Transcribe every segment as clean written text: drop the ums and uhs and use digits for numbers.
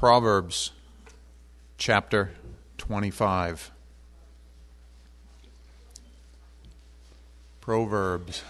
Proverbs chapter 25. Proverbs.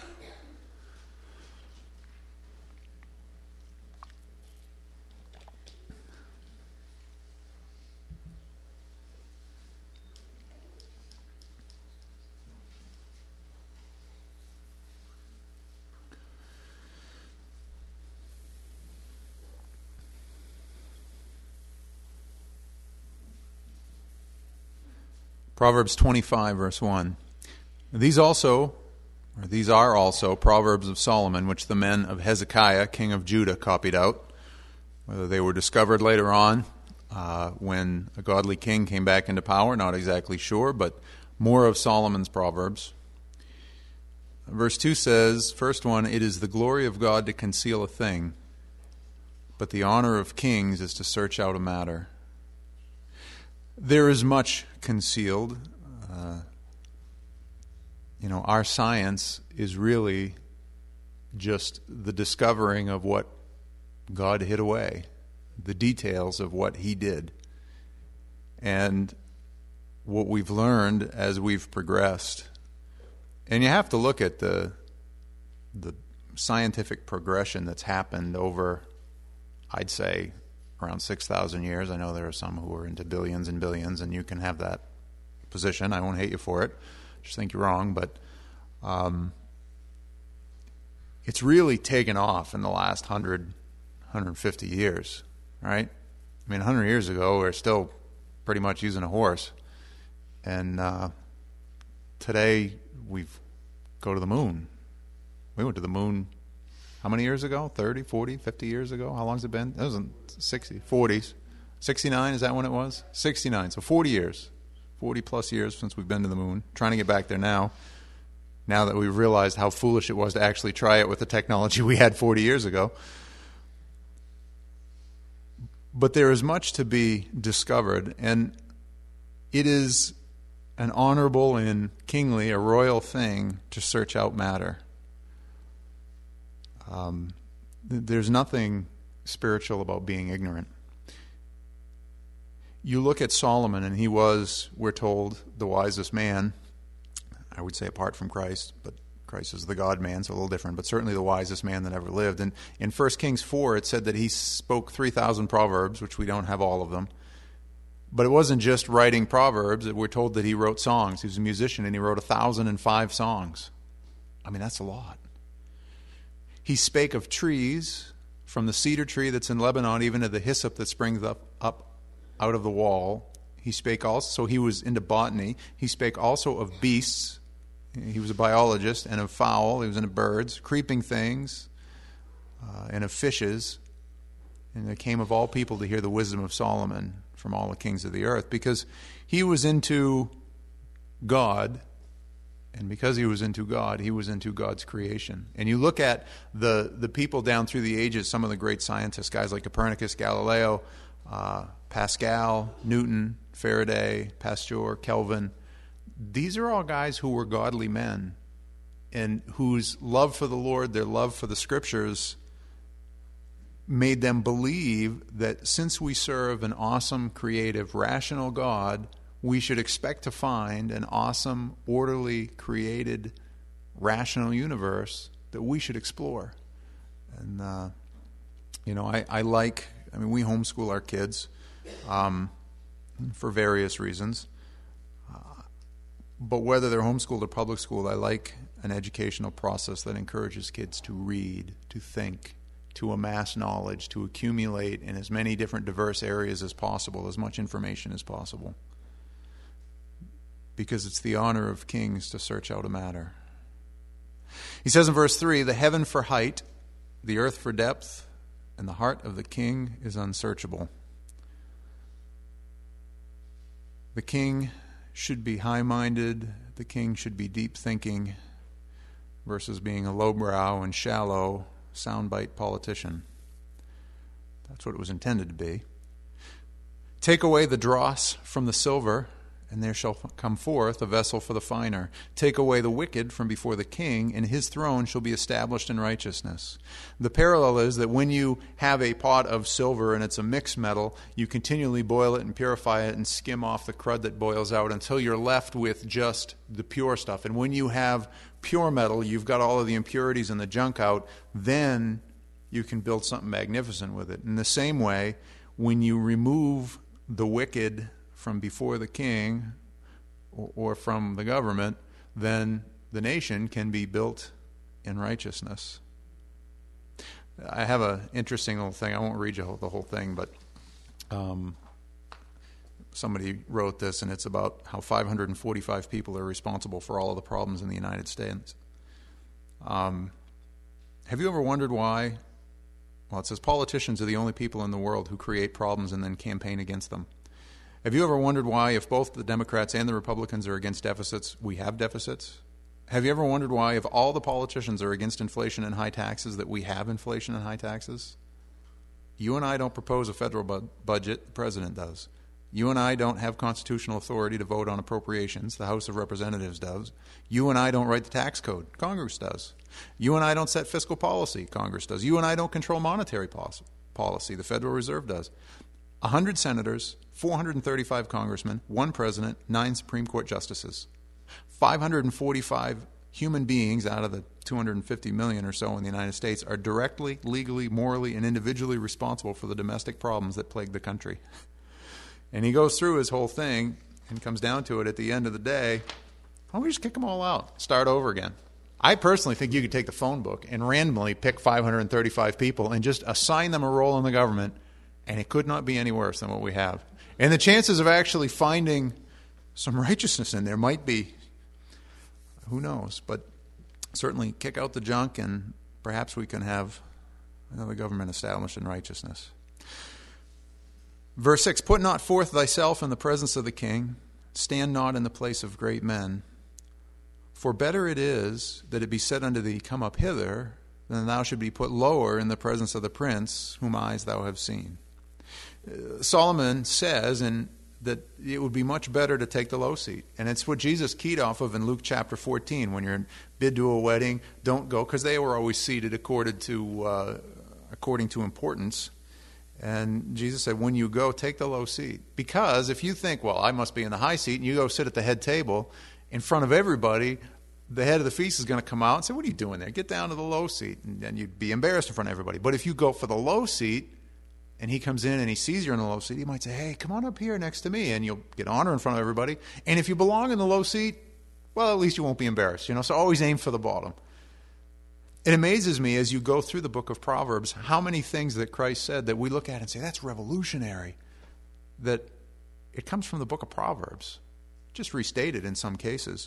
Proverbs 25, verse 1. These are also Proverbs of Solomon, which the men of Hezekiah, king of Judah, copied out. Whether they were discovered later on when a godly king came back into power, not exactly sure, but more of Solomon's Proverbs. Verse 2 says, first one, it is the glory of God to conceal a thing, but the honor of kings is to search out a matter. There is much concealed. Our science is really just the discovering of what God hid away, the details of what He did. And what we've learned as we've progressed. And you have to look at the scientific progression that's happened over, I'd say, around 6,000 years. I know there are some who are into billions and billions, and you can have that position. I won't hate you for it. Just think you're wrong. But it's really taken off in the last 100, 150 years, right? I mean, 100 years ago, we were still pretty much using a horse. And today, we go to the moon. We went to the moon how many years ago? 30, 40, 50 years ago? How long's it been? It was in 40s. 69, is that when it was? 69, so 40 years. 40 plus years since we've been to the moon. Trying to get back there now that we've realized how foolish it was to actually try it with the technology we had 40 years ago. But there is much to be discovered, and it is an honorable and kingly, a royal thing to search out matter. There's nothing spiritual about being ignorant. You look at Solomon, and he was, we're told, the wisest man. I would say apart from Christ, but Christ is the God-man, so a little different, but certainly the wisest man that ever lived. And in 1 Kings 4, it said that he spoke 3,000 proverbs, which we don't have all of them. But it wasn't just writing proverbs. We're told that he wrote songs. He was a musician, and he wrote 1,005 songs. I mean, that's a lot. He spake of trees, from the cedar tree that's in Lebanon, even to the hyssop that springs up out of the wall. He spake also, so he was into botany. He spake also of beasts. He was a biologist, and of fowl. He was into birds, creeping things, and of fishes. And it came of all people to hear the wisdom of Solomon from all the kings of the earth, because he was into God. And because he was into God, he was into God's creation. And you look at the people down through the ages, some of the great scientists, guys like Copernicus, Galileo, Pascal, Newton, Faraday, Pasteur, Kelvin. These are all guys who were godly men and whose love for the Lord, their love for the Scriptures, made them believe that since we serve an awesome, creative, rational God, we should expect to find an awesome, orderly, created, rational universe that we should explore. And, we homeschool our kids for various reasons. But whether they're homeschooled or public schooled, I like an educational process that encourages kids to read, to think, to amass knowledge, to accumulate in as many different diverse areas as possible, as much information as possible. Because it's the honor of kings to search out a matter. He says in verse 3, the heaven for height, the earth for depth, and the heart of the king is unsearchable. The king should be high-minded, the king should be deep-thinking, versus being a lowbrow and shallow, soundbite politician. That's what it was intended to be. Take away the dross from the silver, and there shall come forth a vessel for the finer. Take away the wicked from before the king, and his throne shall be established in righteousness. The parallel is that when you have a pot of silver and it's a mixed metal, you continually boil it and purify it and skim off the crud that boils out until you're left with just the pure stuff. And when you have pure metal, you've got all of the impurities and the junk out, then you can build something magnificent with it. In the same way, when you remove the wicked from before the king or from the government, then the nation can be built in righteousness. I have an interesting little thing. I won't read you the whole thing, but somebody wrote this, and it's about how 545 people are responsible for all of the problems in the United States. Have you ever wondered why? Well, it says politicians are the only people in the world who create problems and then campaign against them. Have you ever wondered why, if both the Democrats and the Republicans are against deficits, we have deficits? Have you ever wondered why, if all the politicians are against inflation and high taxes, that we have inflation and high taxes? You and I don't propose a federal budget. The president does. You and I don't have constitutional authority to vote on appropriations. The House of Representatives does. You and I don't write the tax code. Congress does. You and I don't set fiscal policy. Congress does. You and I don't control monetary policy. The Federal Reserve does. 100 senators, 435 congressmen, 1 president, 9 Supreme Court justices. 545 human beings out of the 250 million or so in the United States are directly, legally, morally, and individually responsible for the domestic problems that plague the country. And he goes through his whole thing and comes down to it at the end of the day, why don't we just kick them all out, start over again? I personally think you could take the phone book and randomly pick 535 people and just assign them a role in the government, and it could not be any worse than what we have. And the chances of actually finding some righteousness in there might be, who knows, but certainly kick out the junk, and perhaps we can have another government established in righteousness. Verse 6, put not forth thyself in the presence of the king, stand not in the place of great men. For better it is that it be said unto thee, come up hither, than thou should be put lower in the presence of the prince, whom eyes thou have seen. Solomon says that it would be much better to take the low seat. And it's what Jesus keyed off of in Luke chapter 14. When you're bid to a wedding, don't go, because they were always seated according to importance. And Jesus said, when you go, take the low seat. Because if you think, well, I must be in the high seat, and you go sit at the head table in front of everybody, the head of the feast is going to come out and say, what are you doing there? Get down to the low seat. And then you'd be embarrassed in front of everybody. But if you go for the low seat, and he comes in and he sees you're in the low seat, he might say, hey, come on up here next to me, and you'll get honor in front of everybody. And if you belong in the low seat, well, at least you won't be embarrassed. So always aim for the bottom. It amazes me as you go through the book of Proverbs how many things that Christ said that we look at and say, that's revolutionary, that it comes from the book of Proverbs, just restated in some cases.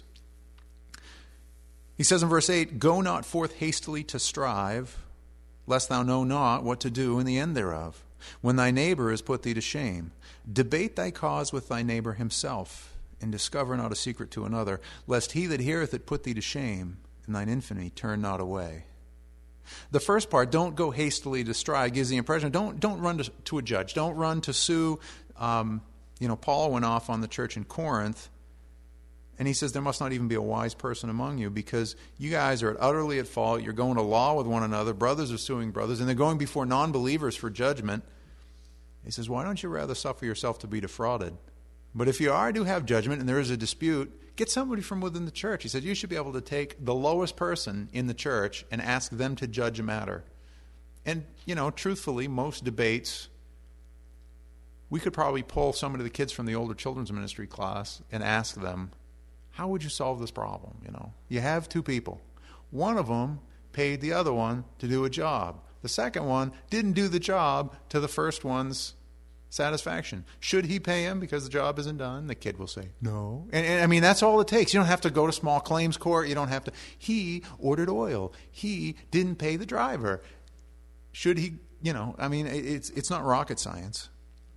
He says in verse 8, go not forth hastily to strive, lest thou know not what to do in the end thereof. When thy neighbor has put thee to shame, debate thy cause with thy neighbor himself, and discover not a secret to another, lest he that heareth it put thee to shame, and thine infamy turn not away. The first part, don't go hastily to strive, gives the impression, don't run to a judge, don't run to sue. Paul went off on the church in Corinth, and he says there must not even be a wise person among you, because you guys are utterly at fault. You're going to law with one another. Brothers are suing brothers, and they're going before non-believers for judgment. He says, why don't you rather suffer yourself to be defrauded? But if you do have judgment and there is a dispute, get somebody from within the church. He said you should be able to take the lowest person in the church and ask them to judge a matter. And, truthfully, most debates, we could probably pull some of the kids from the older children's ministry class and ask them, how would you solve this problem? You have 2 people. One of them paid the other one to do a job. The second one didn't do the job to the first one's satisfaction. Should he pay him because the job isn't done? The kid will say, no. And that's all it takes. You don't have to go to small claims court. You don't have to. He ordered oil. He didn't pay the driver. Should he, it's not rocket science.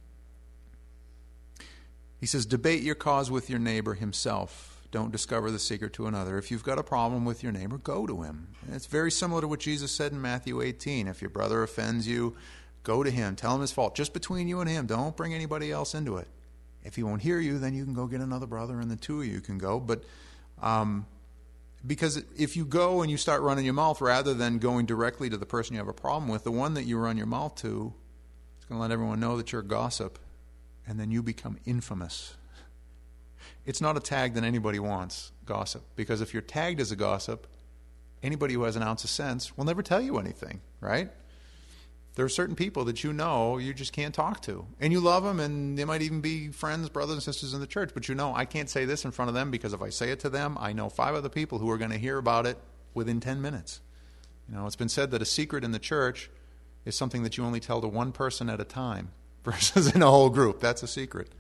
He says, debate your cause with your neighbor himself. Don't discover the secret to another. If you've got a problem with your neighbor, go to him. And it's very similar to what Jesus said in Matthew 18. If your brother offends you, go to him. Tell him his fault. Just between you and him. Don't bring anybody else into it. If he won't hear you, then you can go get another brother, and the two of you can go. But because if you go and you start running your mouth rather than going directly to the person you have a problem with, the one that you run your mouth to is going to let everyone know that you're a gossip, and then you become infamous. It's not a tag that anybody wants, gossip, because if you're tagged as a gossip, anybody who has an ounce of sense will never tell you anything, right? There are certain people that you know you just can't talk to. And you love them, and they might even be friends, brothers and sisters in the church. But you know, I can't say this in front of them, because if I say it to them, I know 5 other people who are going to hear about it within 10 minutes. You know, it's been said that a secret in the church is something that you only tell to one person at a time versus in a whole group. That's a secret.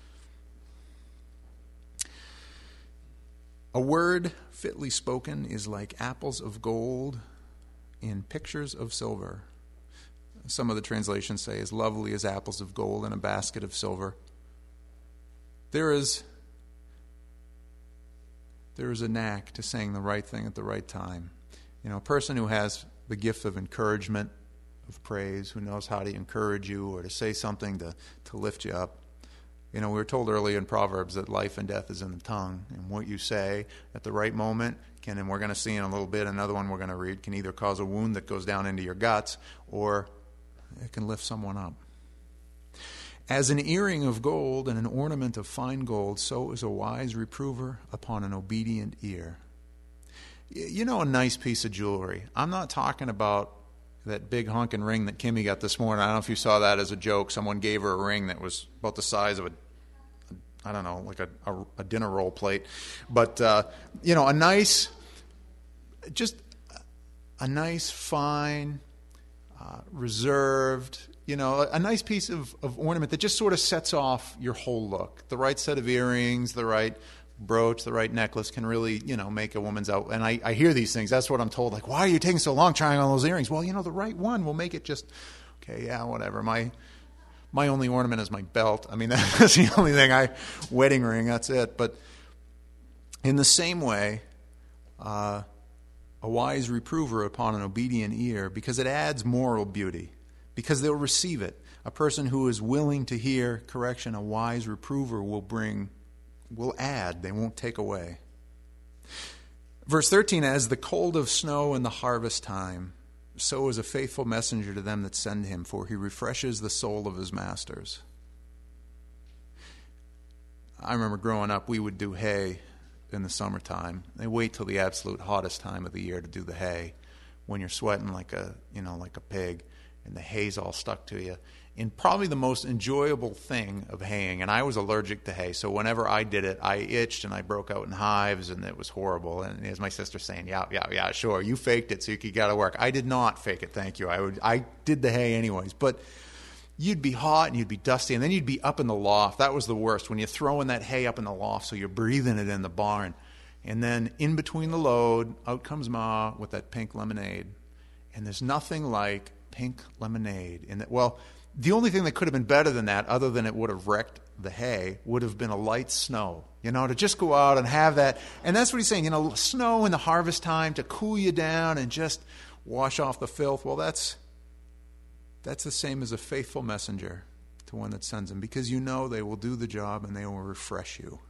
A word fitly spoken is like apples of gold in pictures of silver. Some of the translations say as lovely as apples of gold in a basket of silver. There is a knack to saying the right thing at the right time. You know, a person who has the gift of encouragement, of praise, who knows how to encourage you or to say something to lift you up. You know, we were told earlier in Proverbs that life and death is in the tongue, and what you say at the right moment can, and we're going to see in a little bit, another one we're going to read, can either cause a wound that goes down into your guts, or it can lift someone up. As an earring of gold and an ornament of fine gold, so is a wise reprover upon an obedient ear. You know, a nice piece of jewelry. I'm not talking about that big honking ring that Kimmy got this morning. I don't know if you saw that as a joke. Someone gave her a ring that was about the size of like a dinner roll plate. But, you know, a nice, fine, reserved, you know, a nice piece of ornament that just sort of sets off your whole look. The right set of earrings, the right brooch, the right necklace can really, you know, make a woman's out. And I hear these things. That's what I'm told. Like, why are you taking so long trying on those earrings? Well, you know, the right one will make it just, okay, yeah, whatever. My only ornament is my belt. I mean, that's the only thing wedding ring, that's it. But in the same way, a wise reprover upon an obedient ear, because it adds moral beauty, because they'll receive it. A person who is willing to hear correction, a wise reprover will add, they won't take away. Verse 13, as the cold of snow in the harvest time, so is a faithful messenger to them that send him, for he refreshes the soul of his masters. I remember growing up, we would do hay in the summertime. They wait till the absolute hottest time of the year to do the hay, when you're sweating like a pig, and the hay's all stuck to you. And probably the most enjoyable thing of haying, and I was allergic to hay, so whenever I did it, I itched and I broke out in hives, and it was horrible. And as my sister saying, yeah, sure, you faked it so you could get to work. I did not fake it, thank you. I did the hay anyways. But you'd be hot and you'd be dusty, and then you'd be up in the loft. That was the worst, when you're throwing that hay up in the loft so you're breathing it in the barn. And then in between the load, out comes Ma with that pink lemonade. And there's nothing like pink lemonade. The only thing that could have been better than that, other than it would have wrecked the hay, would have been a light snow. You know, to just go out and have that. And that's what he's saying, you know, snow in the harvest time to cool you down and just wash off the filth. Well, that's the same as a faithful messenger to one that sends them, because you know they will do the job and they will refresh you.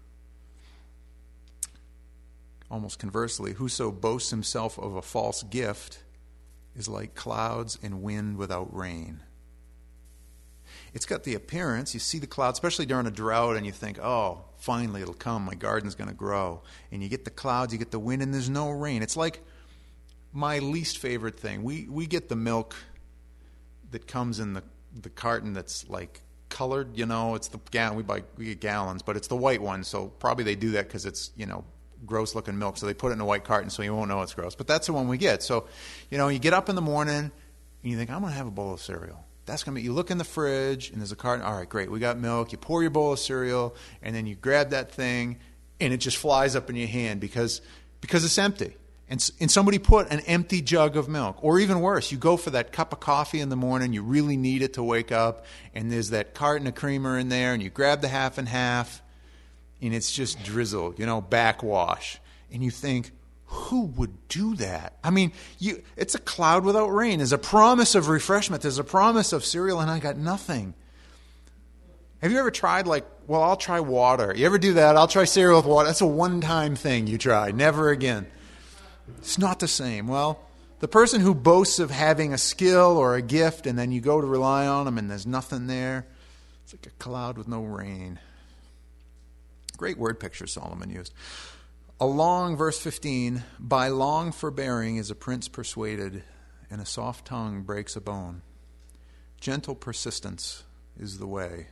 Almost conversely, whoso boasts himself of a false gift is like clouds and wind without rain. It's got the appearance, you see the clouds, especially during a drought, and you think, oh, finally it'll come, my garden's going to grow. And you get the clouds, you get the wind, and there's no rain. It's like my least favorite thing. We get the milk that comes in the carton that's like colored, you know, it's the gallon, we get gallons, but it's the white one, so probably they do that because it's, you know, gross looking milk, so they put it in a white carton so you won't know it's gross. But that's the one we get. So, you know, you get up in the morning and you think, I'm going to have a bowl of cereal. That's going to be, you look in the fridge and there's a carton. All right, great, we got milk. You pour your bowl of cereal and then you grab that thing and it just flies up in your hand because it's empty. And somebody put an empty jug of milk. Or even worse, you go for that cup of coffee in the morning, you really need it to wake up, and there's that carton of creamer in there, and you grab the half and half, and it's just drizzled, you know, backwash. And you think, who would do that? I mean, it's a cloud without rain. There's a promise of refreshment. There's a promise of cereal, and I got nothing. Have you ever tried I'll try water. You ever do that? I'll try cereal with water. That's a one-time thing you try. Never again. It's not the same. Well, the person who boasts of having a skill or a gift and then you go to rely on them and there's nothing there, it's like a cloud with no rain. Great word picture Solomon used. Verse 15, by long forbearing is a prince persuaded, and a soft tongue breaks a bone. Gentle persistence is the way.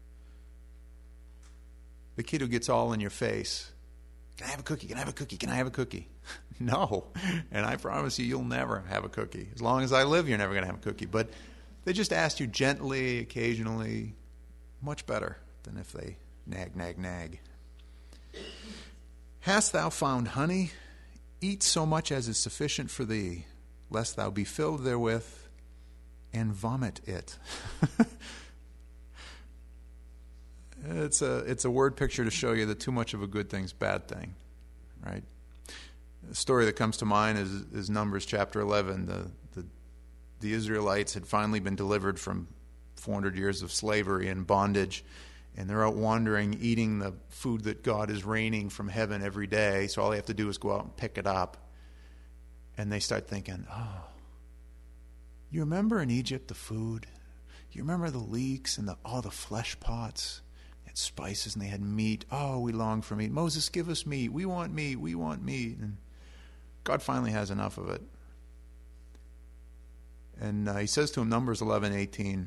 The kid who gets all in your face, can I have a cookie? Can I have a cookie? Can I have a cookie? No. And I promise you'll never have a cookie. As long as I live, you're never going to have a cookie. But they just ask you gently, occasionally, much better than if they nag. Hast thou found honey? Eat so much as is sufficient for thee, lest thou be filled therewith and vomit it. It's a word picture to show you that too much of a good thing's a bad thing, right? The story that comes to mind is Numbers chapter 11. The Israelites had finally been delivered from 400 years of slavery and bondage, and they're out wandering, eating the food that God is raining from heaven every day, so all they have to do is go out and pick it up. And they start thinking, you remember in Egypt the food? You remember the leeks and all the flesh pots? They had spices and they had meat. Oh, we long for meat. Moses, give us meat. We want meat. We want meat. And God finally has enough of it. And he says to him, Numbers 11:18,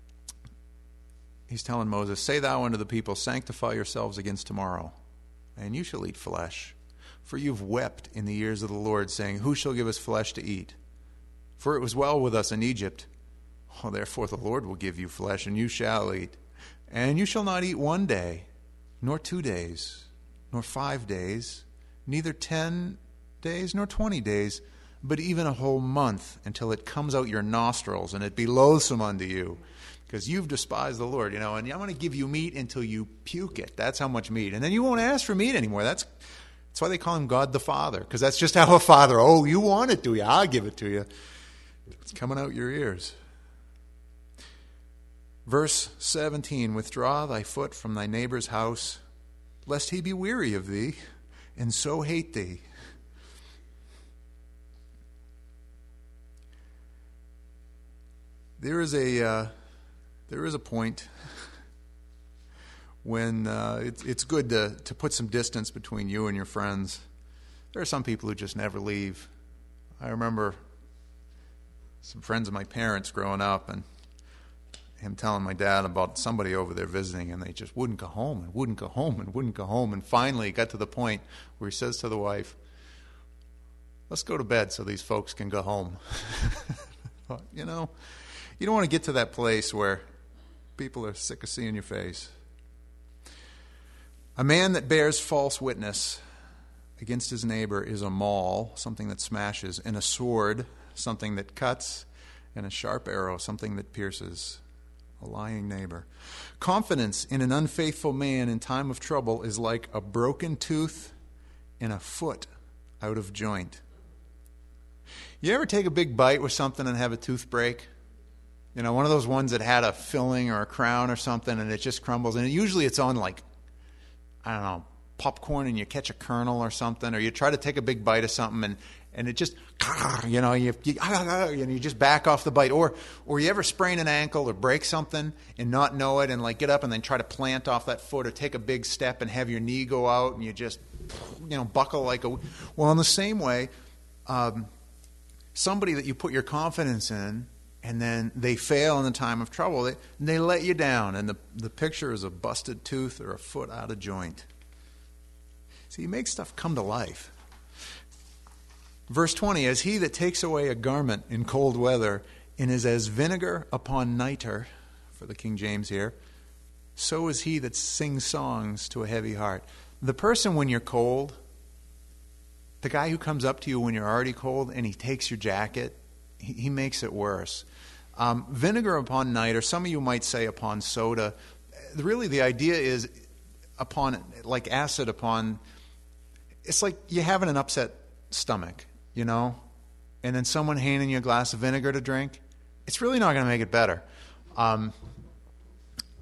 he's telling Moses, say thou unto the people, sanctify yourselves against tomorrow, and you shall eat flesh. For you've wept in the ears of the Lord, saying, who shall give us flesh to eat? For it was well with us in Egypt. Oh, therefore the Lord will give you flesh, and you shall eat. And you shall not eat 1 day, nor 2 days, nor 5 days, neither 10 days, nor 20 days, but even a whole month, until it comes out your nostrils, and it be loathsome unto you. Because you've despised the Lord, and I'm going to give you meat until you puke it. That's how much meat. And then you won't ask for meat anymore. That's why they call him God the Father, because that's just how a father, you want it, do you? I'll give it to you. It's coming out your ears. Verse 17, withdraw thy foot from thy neighbor's house, lest he be weary of thee, and so hate thee. There is a point when it's good to put some distance between you and your friends. There are some people who just never leave. I remember some friends of my parents growing up, and him telling my dad about somebody over there visiting, and they just wouldn't go home and wouldn't go home and wouldn't go home. And finally it got to the point where he says to the wife, let's go to bed so these folks can go home. You don't want to get to that place where people are sick of seeing your face. A man that bears false witness against his neighbor is a maul, something that smashes, and a sword, something that cuts, and a sharp arrow, something that pierces. A lying neighbor. Confidence in an unfaithful man in time of trouble is like a broken tooth and a foot out of joint. You ever take a big bite with something and have a tooth break? One of those ones that had a filling or a crown or something, and it just crumbles. And usually it's on popcorn, and you catch a kernel or something, or you try to take a big bite of something and it just, you just back off the bite. Or you ever sprain an ankle or break something and not know it, and get up and then try to plant off that foot, or take a big step and have your knee go out, and you just, buckle like a... Well, in the same way, somebody that you put your confidence in, and then they fail in the time of trouble, they let you down, and the picture is a busted tooth or a foot out of joint. See, you make stuff come to life. Verse 20, as he that takes away a garment in cold weather and is as vinegar upon nitre, for the King James here, so is he that sings songs to a heavy heart. The person when you're cold, the guy who comes up to you when you're already cold and he takes your jacket, he makes it worse. Vinegar upon nitre, some of you might say upon soda. Really the idea is upon, like acid upon, it's like you having an upset stomach. And then someone handing you a glass of vinegar to drink, it's really not going to make it better.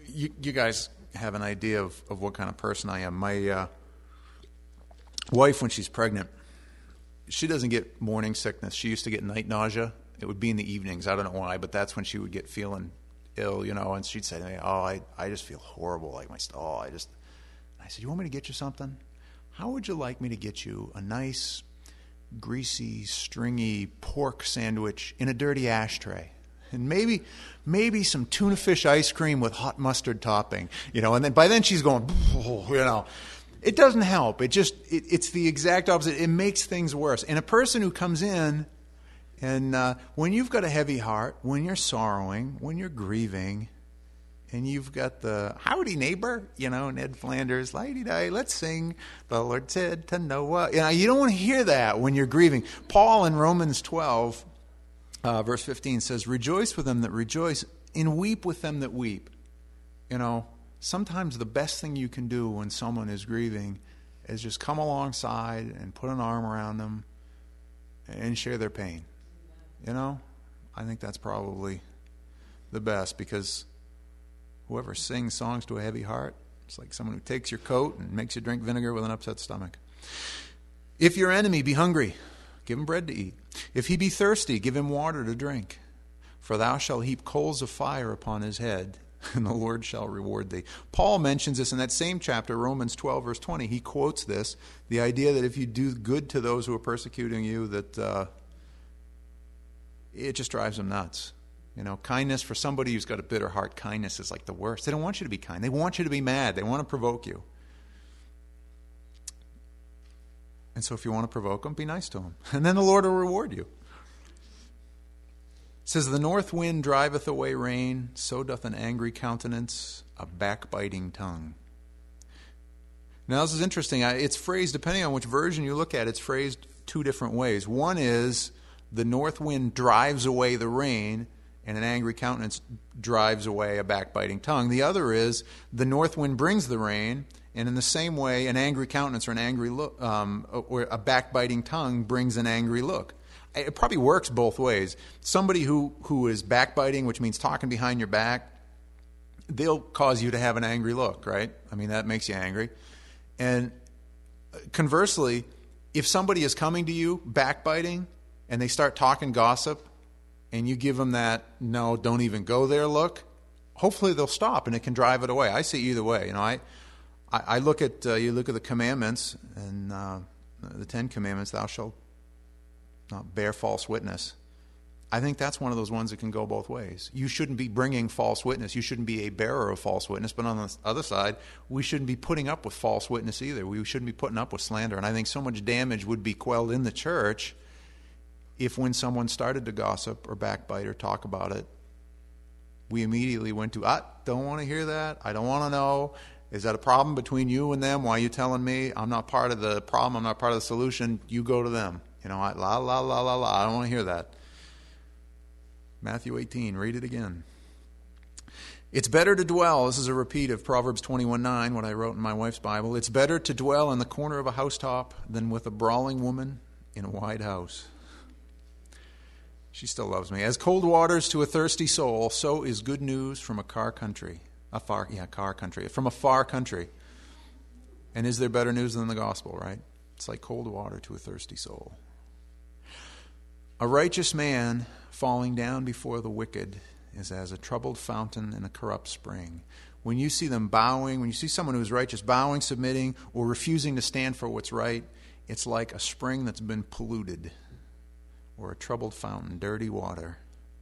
you guys have an idea of what kind of person I am. My wife, when she's pregnant, she doesn't get morning sickness. She used to get night nausea. It would be in the evenings. I don't know why, but that's when she would get feeling ill, and she'd say to me, I just feel horrible. Like I said, you want me to get you something? How would you like me to get you a nice, greasy, stringy pork sandwich in a dirty ashtray? And maybe some tuna fish ice cream with hot mustard topping, and then by then she's going, It doesn't help. It's the exact opposite. It makes things worse. And a person who comes in, and when you've got a heavy heart, when you're sorrowing, when you're grieving, and you've got the howdy neighbor, Ned Flanders, lighty-di, let's sing, the Lord said to Noah. You don't want to hear that when you're grieving. Paul in Romans 12, verse 15 says, rejoice with them that rejoice and weep with them that weep. Sometimes the best thing you can do when someone is grieving is just come alongside and put an arm around them and share their pain. I think that's probably the best, because whoever sings songs to a heavy heart, it's like someone who takes your coat and makes you drink vinegar with an upset stomach. If your enemy be hungry, give him bread to eat. If he be thirsty, give him water to drink. For thou shalt heap coals of fire upon his head, and the Lord shall reward thee. Paul mentions this in that same chapter, Romans 12, verse 20. He quotes this, the idea that if you do good to those who are persecuting you, that it just drives them nuts. Kindness, for somebody who's got a bitter heart, kindness is like the worst. They don't want you to be kind. They want you to be mad. They want to provoke you. And so if you want to provoke them, be nice to them. And then the Lord will reward you. It says, the north wind driveth away rain, so doth an angry countenance a backbiting tongue. Now this is interesting. It's phrased, depending on which version you look at, it's phrased two different ways. One is, the north wind drives away the rain, and an angry countenance drives away a backbiting tongue. The other is, the north wind brings the rain, and in the same way, an angry countenance or an angry look, or a backbiting tongue brings an angry look. It probably works both ways. Somebody who is backbiting, which means talking behind your back, they'll cause you to have an angry look, right? I mean, that makes you angry. And conversely, if somebody is coming to you backbiting, and they start talking gossip, and you give them that, no, don't even go there look, hopefully they'll stop, and it can drive it away. I see either way. I look at, you look at the commandments, and the 10 Commandments, thou shalt not bear false witness. I think that's one of those ones that can go both ways. You shouldn't be bringing false witness. You shouldn't be a bearer of false witness. But on the other side, we shouldn't be putting up with false witness either. We shouldn't be putting up with slander. And I think so much damage would be quelled in the church if when someone started to gossip or backbite or talk about it, we immediately went to, don't want to hear that. I don't want to know. Is that a problem between you and them? Why are you telling me? I'm not part of the problem. I'm not part of the solution. You go to them. I don't want to hear that. Matthew 18, read it again. It's better to dwell, this is a repeat of Proverbs 21:9, what I wrote in my wife's Bible. It's better to dwell in the corner of a housetop than with a brawling woman in a wide house. She still loves me. As cold waters to a thirsty soul, so is good news from a far country. From a far country. And is there better news than the gospel, right? It's like cold water to a thirsty soul. A righteous man falling down before the wicked is as a troubled fountain in a corrupt spring. When you see them bowing, when you see someone who is righteous bowing, submitting, or refusing to stand for what's right, it's like a spring that's been polluted, or a troubled fountain, dirty water.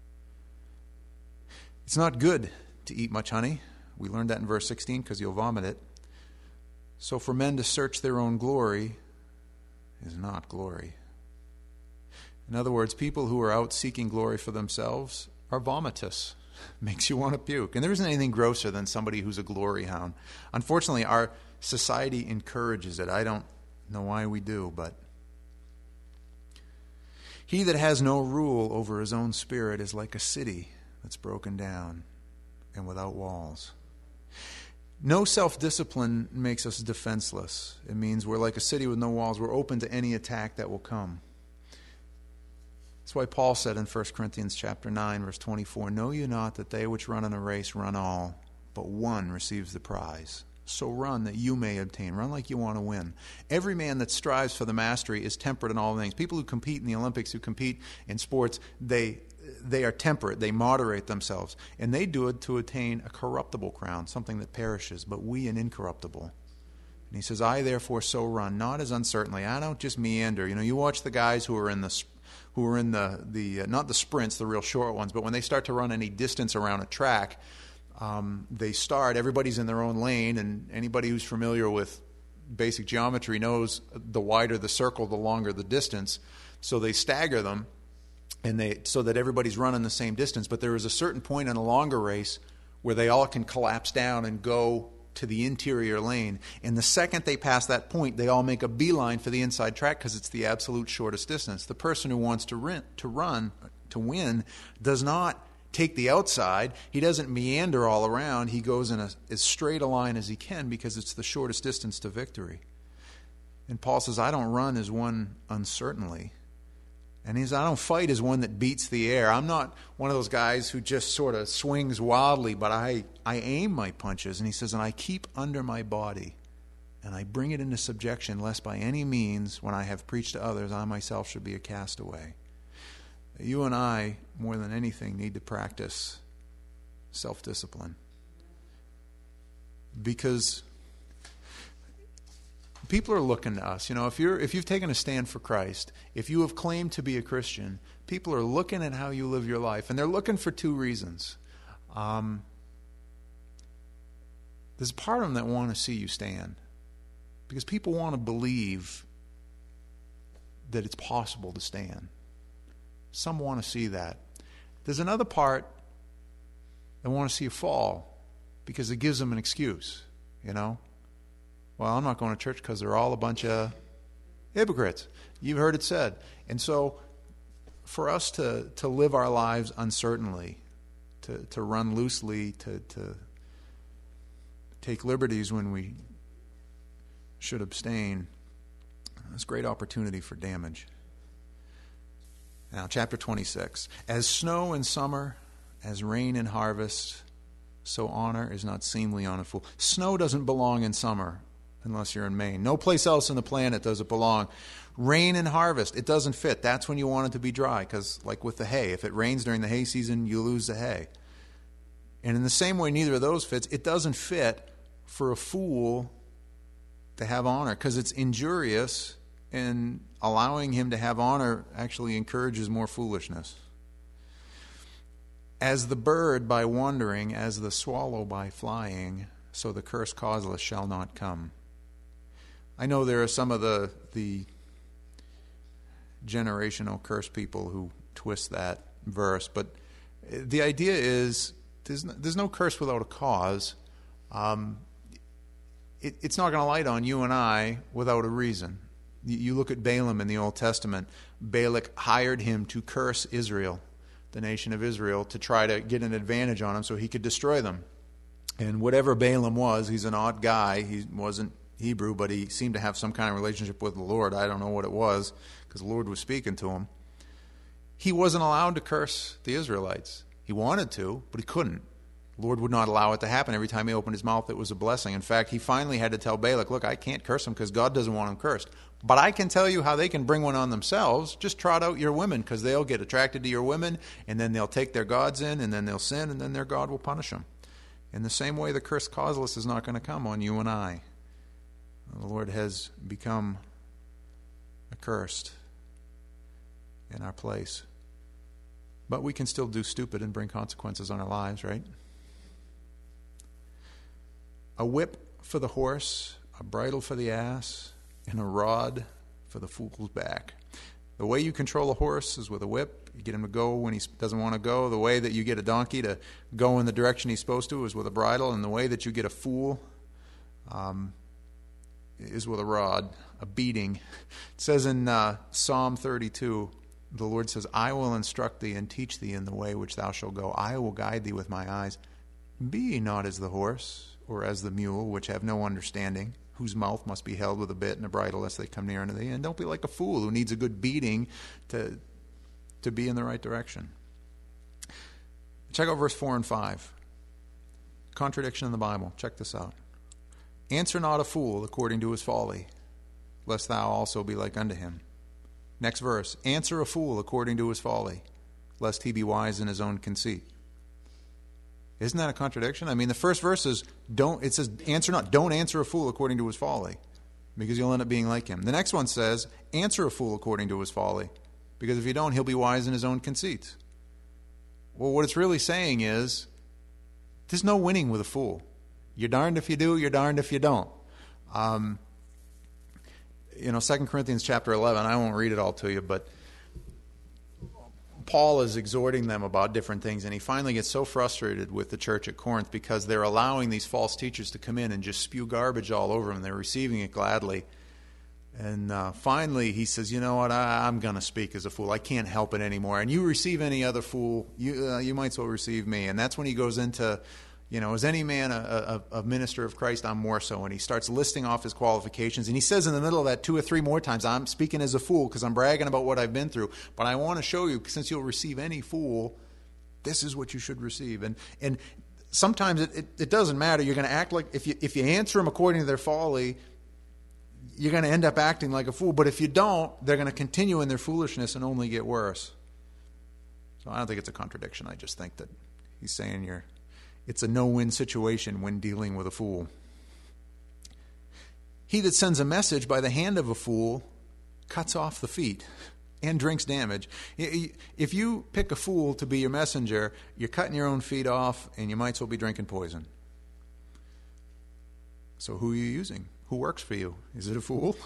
It's not good to eat much honey. We learned that in verse 16, because you'll vomit it. So for men to search their own glory is not glory. In other words, people who are out seeking glory for themselves are vomitous. Makes you want to puke. And there isn't anything grosser than somebody who's a glory hound. Unfortunately, our society encourages it. I don't know why we do, but he that has no rule over his own spirit is like a city that's broken down and without walls. No self-discipline makes us defenseless. It means we're like a city with no walls. We're open to any attack that will come. That's why Paul said in 1 Corinthians chapter 9, verse 24, know you not that they which run in a race run all, but one receives the prize. So run that you may obtain. Run like you want to win. Every man that strives for the mastery is temperate in all things. People who compete in the Olympics, who compete in sports, they are temperate. They moderate themselves. And they do it to attain a corruptible crown, something that perishes, but we an incorruptible. And he says, I therefore so run, not as uncertainly. I don't just meander. You watch the guys who are in the not the sprints, the real short ones, but when they start to run any distance around a track, everybody's in their own lane, and anybody who's familiar with basic geometry knows the wider the circle, the longer the distance. So they stagger them, so that everybody's running the same distance. But there is a certain point in a longer race where they all can collapse down and go to the interior lane. And the second they pass that point, they all make a beeline for the inside track because it's the absolute shortest distance. The person who wants to win, does not take the outside. He doesn't meander all around. He goes in as straight a line as he can because it's the shortest distance to victory. And Paul says, I don't run as one uncertainly. And he says, I don't fight as one that beats the air. I'm not one of those guys who just sort of swings wildly, but I aim my punches. And he says, and I keep under my body, and I bring it into subjection, lest by any means, when I have preached to others, I myself should be a castaway. You and I, more than anything, need to practice self-discipline. Because people are looking to us. If you've taken a stand for Christ, if you have claimed to be a Christian, people are looking at how you live your life, and they're looking for two reasons. There's part of them that want to see you stand, because people want to believe that it's possible to stand. Some want to see that. There's another part that want to see you fall, because it gives them an excuse, Well, I'm not going to church because they're all a bunch of hypocrites. You've heard it said. And so for us to live our lives uncertainly, to run loosely, to take liberties when we should abstain, that's a great opportunity for damage. Now, chapter 26. As snow in summer, as rain in harvest, so honor is not seemly on a fool. Snow doesn't belong in summer unless you're in Maine. No place else on the planet does it belong. Rain in harvest, it doesn't fit. That's when you want it to be dry, because like with the hay, if it rains during the hay season, you lose the hay. And in the same way, neither of those fits. It doesn't fit for a fool to have honor, because it's injurious, and allowing him to have honor actually encourages more foolishness. As the bird by wandering, as the swallow by flying, so the curse causeless shall not come. I know there are some of the generational curse people who twist that verse, but the idea is there's no curse without a cause. It's not going to light on you and I without a reason. You look at Balaam in the Old Testament. Balak hired him to curse Israel, the nation of Israel, to try to get an advantage on them so he could destroy them. And whatever Balaam was, he's an odd guy. He wasn't Hebrew, but he seemed to have some kind of relationship with the Lord. I don't know what it was, because the Lord was speaking to him. He wasn't allowed to curse the Israelites. He wanted to, but he couldn't. The Lord would not allow it to happen. Every time he opened his mouth, it was a blessing. In fact, he finally had to tell Balak, look, I can't curse them because God doesn't want them cursed. But I can tell you how they can bring one on themselves. Just trot out your women, because they'll get attracted to your women, and then they'll take their gods in, and then they'll sin, and then their God will punish them. In the same way, the curse causeless is not going to come on you and I. The Lord has become accursed in our place. But we can still do stupid and bring consequences on our lives, right? A whip for the horse, a bridle for the ass, and a rod for the fool's back. The way you control a horse is with a whip. You get him to go when he doesn't want to go. The way that you get a donkey to go in the direction he's supposed to is with a bridle. And the way that you get a fool is with a rod, a beating. It says in Psalm 32, the Lord says, I will instruct thee and teach thee in the way which thou shalt go. I will guide thee with my eyes. Be ye not as the horse or as the mule, which have no understanding, whose mouth must be held with a bit and a bridle lest they come near unto thee. And don't be like a fool who needs a good beating to be in the right direction. Check out verse 4 and 5. Contradiction in the Bible. Check this out. Answer not a fool according to his folly, lest thou also be like unto him. Next verse. Answer a fool according to his folly, lest he be wise in his own conceit. Isn't that a contradiction? I mean, the first verse is, don't answer a fool according to his folly, because you'll end up being like him. The next one says, answer a fool according to his folly, because if you don't, he'll be wise in his own conceits. Well, what it's really saying is, there's no winning with a fool. You're darned if you do, you're darned if you don't. 2 Corinthians chapter 11, I won't read it all to you, but Paul is exhorting them about different things, and he finally gets so frustrated with the church at Corinth because they're allowing these false teachers to come in and just spew garbage all over them. They're receiving it gladly. And finally he says, you know what, I'm going to speak as a fool. I can't help it anymore. And you receive any other fool, you might as well receive me. And that's when he goes into, is any man a minister of Christ? I'm more so. And he starts listing off his qualifications. And he says in the middle of that 2 or 3 more times, I'm speaking as a fool because I'm bragging about what I've been through. But I want to show you, since you'll receive any fool, this is what you should receive. And sometimes it doesn't matter. You're going to act like, if you answer them according to their folly, you're going to end up acting like a fool. But if you don't, they're going to continue in their foolishness and only get worse. So I don't think it's a contradiction. I just think that he's saying it's a no-win situation when dealing with a fool. He that sends a message by the hand of a fool cuts off the feet and drinks damage. If you pick a fool to be your messenger, you're cutting your own feet off and you might as well be drinking poison. So who are you using? Who works for you? Is it a fool?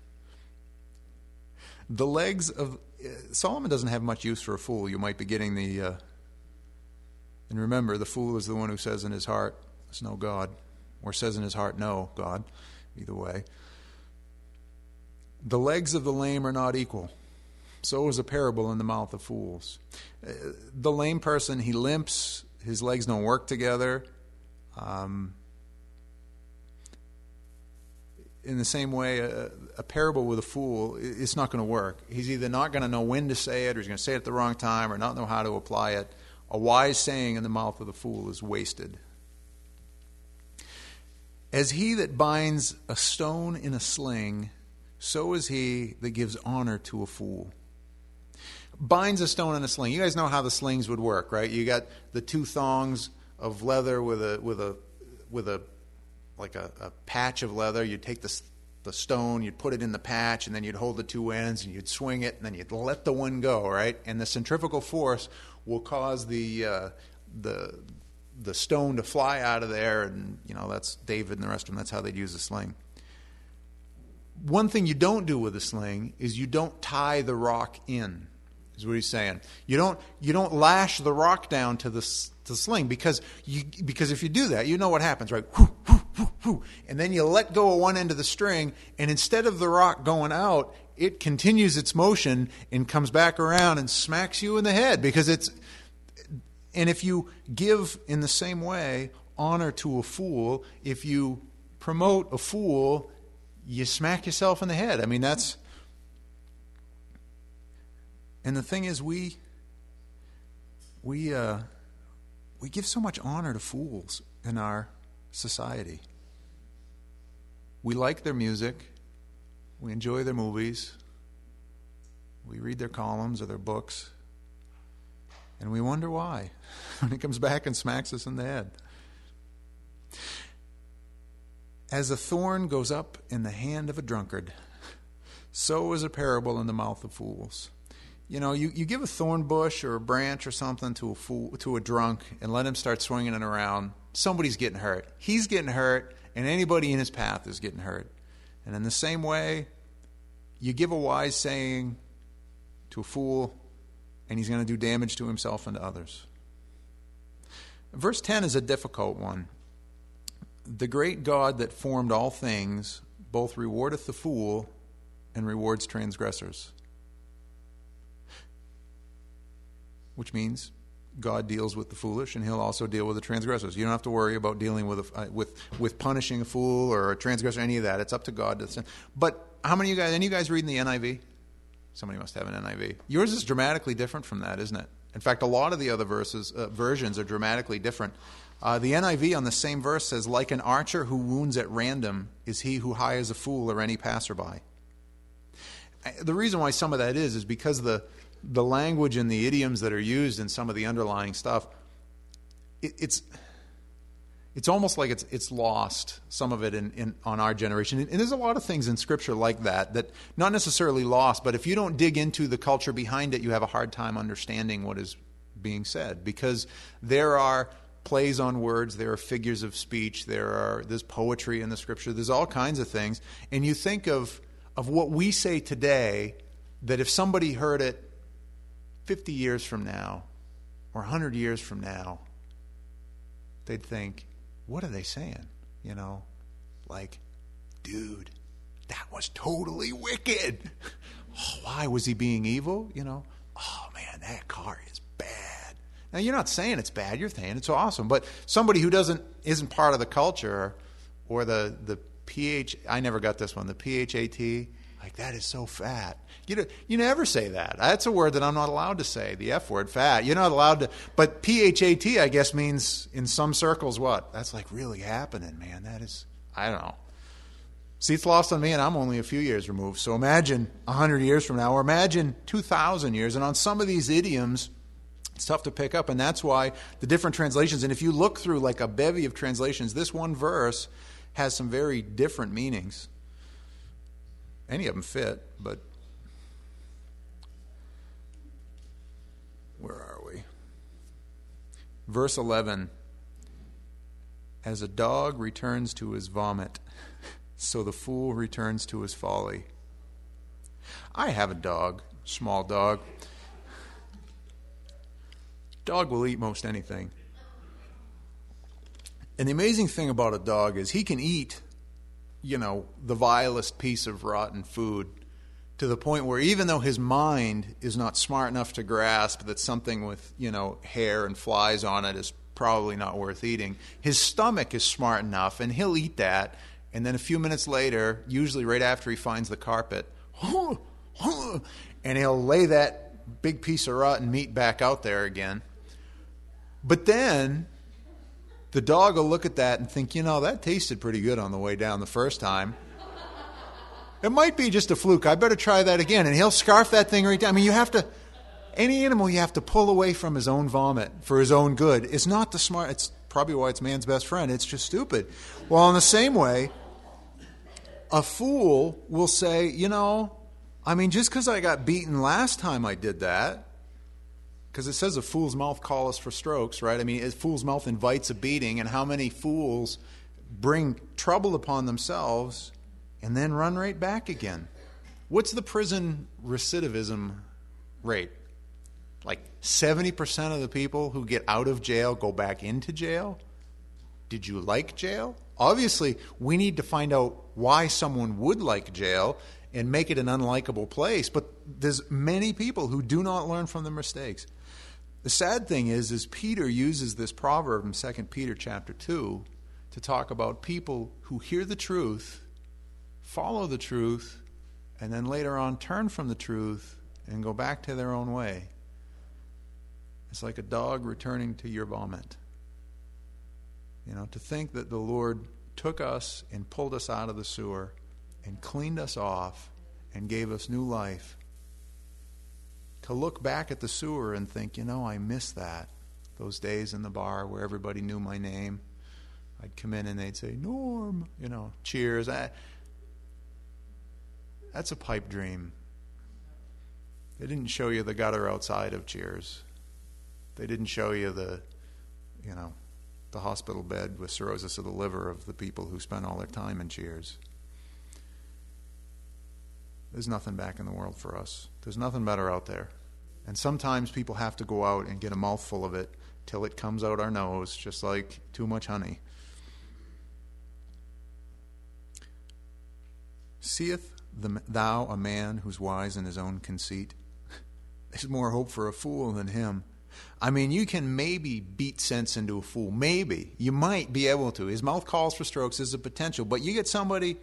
The legs of... Solomon doesn't have much use for a fool. You might be getting the... and remember, the fool is the one who says in his heart, there's no God. Or says in his heart, no God. Either way. The legs of the lame are not equal. So is a parable in the mouth of fools. The lame person, he limps. His legs don't work together. In the same way, a parable with a fool, it's not going to work. He's either not going to know when to say it, or he's going to say it at the wrong time, or not know how to apply it. A wise saying in the mouth of the fool is wasted. As he that binds a stone in a sling, so is he that gives honor to a fool. Binds a stone in a sling. You guys know how the slings would work, right? You got the 2 thongs of leather with a patch of leather. You'd take the stone, you'd put it in the patch, and then you'd hold the 2 ends, and you'd swing it, and then you'd let the one go, right? And the centrifugal force will cause the stone to fly out of there, and that's David and the rest of them. That's how they'd use a sling. One thing you don't do with a sling is you don't tie the rock in. Is what he's saying. You don't lash the rock down to the sling because if you do that, you know what happens, right? Whoo, whoo, whoo, whoo. And then you let go of one end of the string, and instead of the rock going out, it continues its motion and comes back around and smacks you in the head because it's. And if you give in the same way honor to a fool, if you promote a fool, you smack yourself in the head. I mean, that's. And the thing is, we give so much honor to fools in our society. We like their music. We enjoy their movies. We read their columns or their books. And we wonder why when it comes back and smacks us in the head. As a thorn goes up in the hand of a drunkard, so is a parable in the mouth of fools. You give a thorn bush or a branch or something to a fool, to a drunk, and let him start swinging it around. Somebody's getting hurt. He's getting hurt, and anybody in his path is getting hurt. And in the same way, you give a wise saying to a fool, and he's going to do damage to himself and to others. Verse 10 is a difficult one. The great God that formed all things both rewardeth the fool and rewards transgressors. Which means God deals with the foolish, and he'll also deal with the transgressors. You don't have to worry about dealing with punishing a fool or a transgressor, any of that. It's up to God. But how many of you guys, any of you guys reading the NIV? Somebody must have an NIV. Yours is dramatically different from that, isn't it? In fact, a lot of the other versions are dramatically different. The NIV on the same verse says, like an archer who wounds at random is he who hires a fool or any passerby. The reason why some of that is because the language and the idioms that are used in some of the underlying stuff, it's almost like it's lost, some of it on our generation. And there's a lot of things in Scripture like that not necessarily lost, but if you don't dig into the culture behind it, you have a hard time understanding what is being said, because there are plays on words, there are figures of speech, there's poetry in the Scripture, there's all kinds of things. And you think of what we say today, that if somebody heard it 50 years from now or 100 years from now, they'd think, what are they saying? Like, dude, that was totally wicked. Oh, why was he being evil? Oh man, that car is bad. Now, you're not saying it's bad, you're saying it's awesome. But somebody who isn't part of the culture, or the I never got this one, the PHAT, like, that is so fat. You never say that. That's a word that I'm not allowed to say, the F word, fat. You're not allowed to. But PHAT, I guess, means in some circles what? That's like really happening, man. That is, I don't know. See, it's lost on me, and I'm only a few years removed. So imagine 100 years from now, or imagine 2,000 years. And on some of these idioms, it's tough to pick up, and that's why the different translations, and if you look through like a bevy of translations, this one verse has some very different meanings. Any of them fit, but where are we? Verse 11, as a dog returns to his vomit, so the fool returns to his folly. I have a dog, small dog. Dog will eat most anything. And the amazing thing about a dog is he can eat, the vilest piece of rotten food, to the point where even though his mind is not smart enough to grasp that something with, hair and flies on it is probably not worth eating, his stomach is smart enough, and he'll eat that, and then a few minutes later, usually right after he finds the carpet, and he'll lay that big piece of rotten meat back out there again. But then the dog will look at that and think, that tasted pretty good on the way down the first time. It might be just a fluke. I better try that again. And he'll scarf that thing right down. I mean, any animal you have to pull away from his own vomit for his own good. It's not the smart, it's probably why it's man's best friend. It's just stupid. Well, in the same way, a fool will say, just because I got beaten last time I did that, because it says a fool's mouth calleth for strokes, right? I mean, a fool's mouth invites a beating, and how many fools bring trouble upon themselves and then run right back again? What's the prison recidivism rate? Like 70% of the people who get out of jail go back into jail? Did you like jail? Obviously, we need to find out why someone would like jail and make it an unlikable place, but there's many people who do not learn from their mistakes. The sad thing is Peter uses this proverb in 2 Peter chapter 2 to talk about people who hear the truth, follow the truth, and then later on turn from the truth and go back to their own way. It's like a dog returning to your vomit. To think that the Lord took us and pulled us out of the sewer and cleaned us off and gave us new life. To look back at the sewer and think, I miss that. Those days in the bar where everybody knew my name. I'd come in and they'd say, Norm, cheers. That's a pipe dream. They didn't show you the gutter outside of Cheers. They didn't show you the hospital bed with cirrhosis of the liver of the people who spent all their time in Cheers. There's nothing back in the world for us. There's nothing better out there. And sometimes people have to go out and get a mouthful of it till it comes out our nose, just like too much honey. Seest thou a man who's wise in his own conceit? There's more hope for a fool than him. I mean, you can maybe beat sense into a fool. Maybe. You might be able to. His mouth calls for strokes. There's a potential. But you get somebody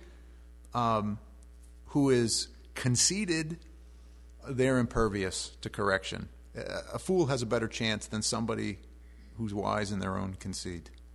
who is conceited, they're impervious to correction. A fool has a better chance than somebody who's wise in their own conceit.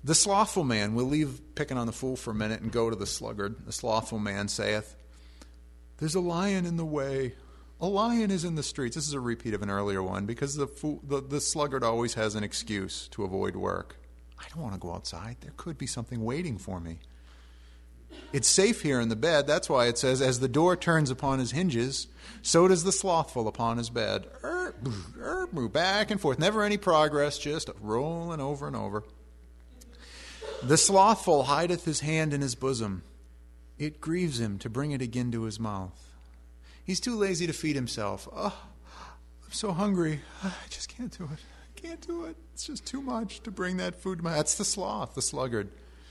The slothful man, we'll leave picking on the fool for a minute and go to the sluggard. The slothful man saith, there's a lion in the way. A lion is in the streets. This is a repeat of an earlier one because the sluggard always has an excuse to avoid work. I don't want to go outside. There could be something waiting for me. It's safe here in the bed. That's why it says, as the door turns upon his hinges, so does the slothful upon his bed. Back and forth. Never any progress, just rolling over and over. The slothful hideth his hand in his bosom. It grieves him to bring it again to his mouth. He's too lazy to feed himself. Oh, I'm so hungry. I just can't do it. Can't do it. It's just too much to bring that food to my... That's the sloth, the sluggard.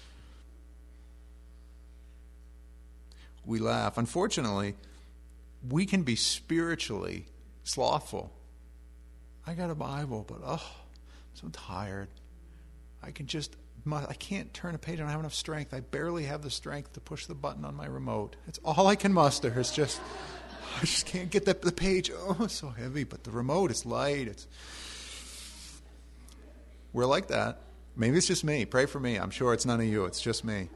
We laugh. Unfortunately, we can be spiritually slothful. I got a Bible, but I'm so tired. I can't turn a page. I don't have enough strength. I barely have the strength to push the button on my remote. It's all I can muster. It's just, I just can't get the page. Oh, it's so heavy. But the remote is light. We're like that. Maybe it's just me. Pray for me. I'm sure it's none of you. It's just me.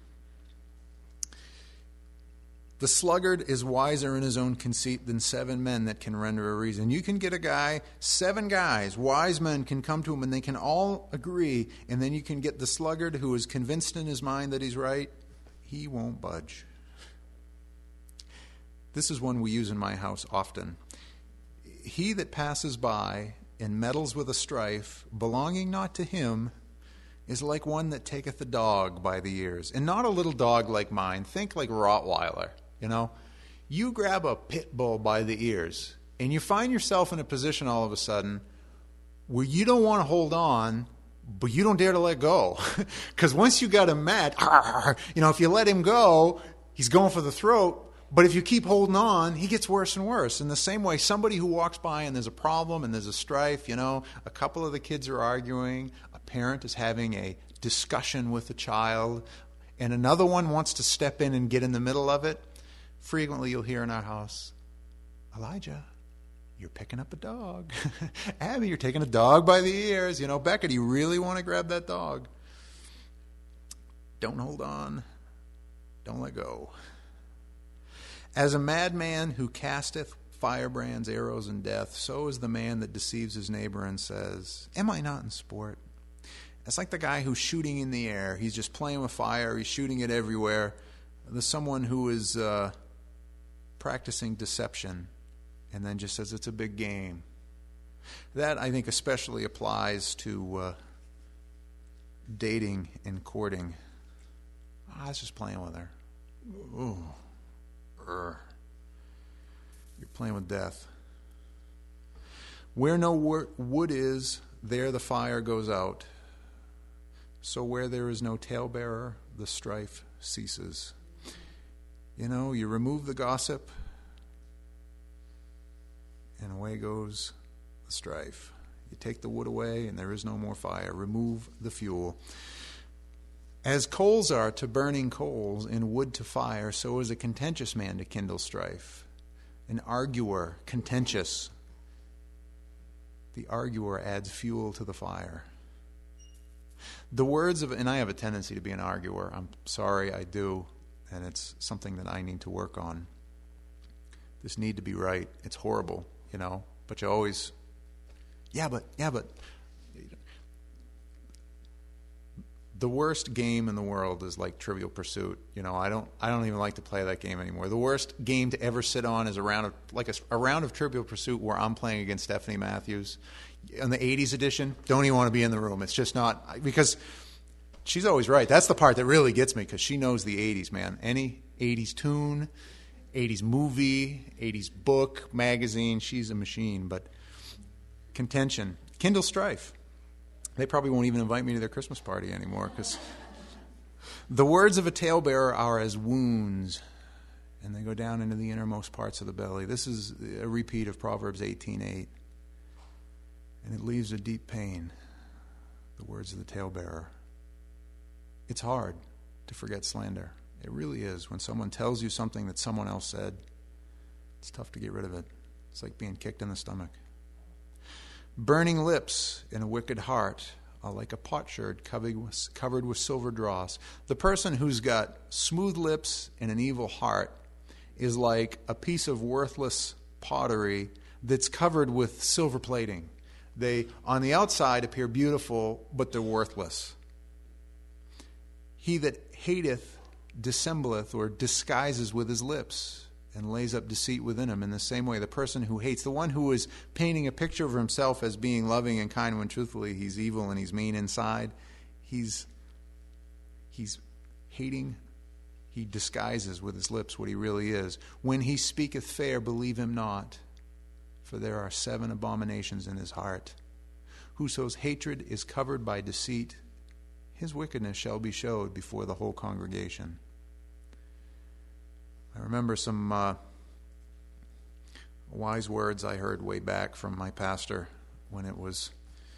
The sluggard is wiser in his own conceit than 7 men that can render a reason. You can get a guy, 7 guys, wise men can come to him and they can all agree, and then you can get the sluggard who is convinced in his mind that he's right. He won't budge. This is one we use in my house often. He that passes by and meddles with a strife belonging not to him is like one that taketh a dog by the ears. And not a little dog like mine. Think like Rottweiler. You grab a pit bull by the ears, and you find yourself in a position all of a sudden where you don't want to hold on, but you don't dare to let go. Because once you got him mad, if you let him go, he's going for the throat. But if you keep holding on, he gets worse and worse. In the same way, somebody who walks by and there's a problem and there's a strife, a couple of the kids are arguing, a parent is having a discussion with a child, and another one wants to step in and get in the middle of it. Frequently you'll hear in our house, Elijah, you're picking up a dog. Abby, you're taking a dog by the ears. Becca, do you really want to grab that dog? Don't hold on. Don't let go. As a madman who casteth firebrands, arrows, and death, so is the man that deceives his neighbor and says, am I not in sport? It's like the guy who's shooting in the air. He's just playing with fire. He's shooting it everywhere. There's someone who is practicing deception and then just says it's a big game. That, I think, especially applies to dating and courting. I was just playing with her. Ooh. You're playing with death. Where no wood is, there the fire goes out. So where there is no talebearer, the strife ceases. You remove the gossip, and away goes the strife. You take the wood away, and there is no more fire. Remove the fuel. As coals are to burning coals, and wood to fire, so is a contentious man to kindle strife. An arguer, contentious. The arguer adds fuel to the fire. The words of, and I have a tendency to be an arguer. I'm sorry, I do. And it's something that I need to work on. This need to be right. It's horrible, but you always, yeah, but. The worst game in the world is like Trivial Pursuit. I don't even like to play that game anymore. The worst game to ever sit on is a round of Trivial Pursuit where I'm playing against Stephanie Matthews. On the 80s edition, don't even want to be in the room. It's just not, because she's always right. That's the part that really gets me, because she knows the 80s, man. Any 80s tune, 80s movie, 80s book, magazine, she's a machine. But contention, kindle strife. They probably won't even invite me to their Christmas party anymore, because the words of a talebearer are as wounds, and they go down into the innermost parts of the belly. This is a repeat of Proverbs 18:8, and it leaves a deep pain, the words of the talebearer. It's hard to forget slander. It really is. When someone tells you something that someone else said, it's tough to get rid of it. It's like being kicked in the stomach. Burning lips and a wicked heart like a potsherd covered with silver dross. The person who's got smooth lips and an evil heart is like a piece of worthless pottery that's covered with silver plating. They, on the outside, appear beautiful, but they're worthless. He that hateth dissembleth or disguises with his lips and lays up deceit within him. In the same way, the person who hates, the one who is painting a picture of himself as being loving and kind when truthfully he's evil and he's mean inside, he's hating. He disguises with his lips what he really is. When he speaketh fair, believe him not, for there are 7 abominations in his heart. Whoso's hatred is covered by deceit, his wickedness shall be showed before the whole congregation. I remember some wise words I heard way back from my pastor when it was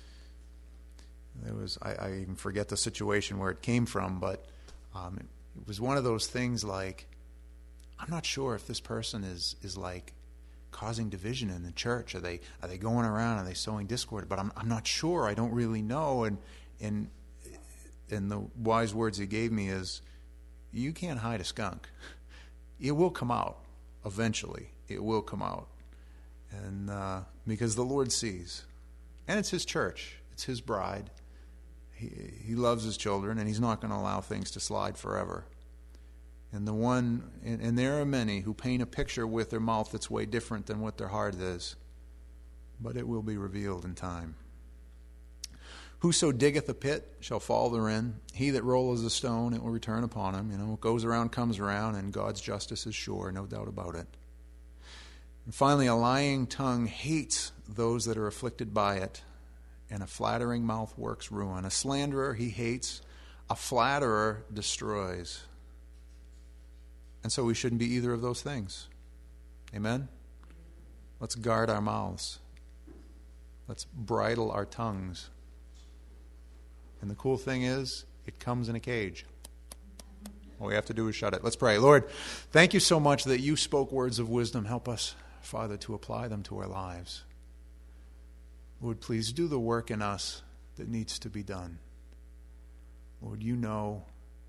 I even forget the situation where it came from, but it was one of those things like, I'm not sure if this person is like causing division in the church. Are they going around? Are they sowing discord? But I'm not sure. I don't really know. And the wise words he gave me is, you can't hide a skunk. It will come out eventually. It will come out, and because the Lord sees, and it's His church. It's His bride. He loves His children, and He's not going to allow things to slide forever. And there are many who paint a picture with their mouth that's way different than what their heart is, but it will be revealed in time. Whoso diggeth a pit shall fall therein. He that rolleth a stone, it will return upon him. What goes around comes around, and God's justice is sure, no doubt about it. And finally, a lying tongue hates those that are afflicted by it, and a flattering mouth works ruin. A slanderer he hates, a flatterer destroys. And so we shouldn't be either of those things. Amen? Let's guard our mouths. Let's bridle our tongues. And the cool thing is, it comes in a cage. All we have to do is shut it. Let's pray. Lord, thank you so much that you spoke words of wisdom. Help us, Father, to apply them to our lives. Lord, please do the work in us that needs to be done. Lord, you know,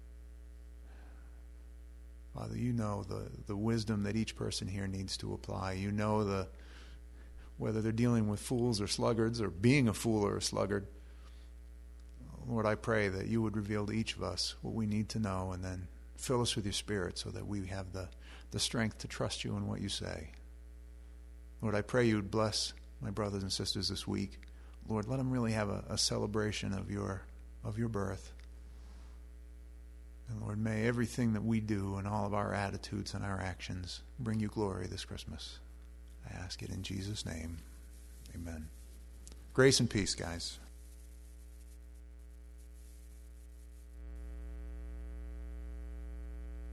Father, you know the wisdom that each person here needs to apply. You know whether they're dealing with fools or sluggards or being a fool or a sluggard. Lord, I pray that you would reveal to each of us what we need to know, and then fill us with your Spirit so that we have the strength to trust you in what you say. Lord, I pray you would bless my brothers and sisters this week. Lord, let them really have a celebration of your birth. And Lord, may everything that we do and all of our attitudes and our actions bring you glory this Christmas. I ask it in Jesus' name. Amen. Grace and peace, guys.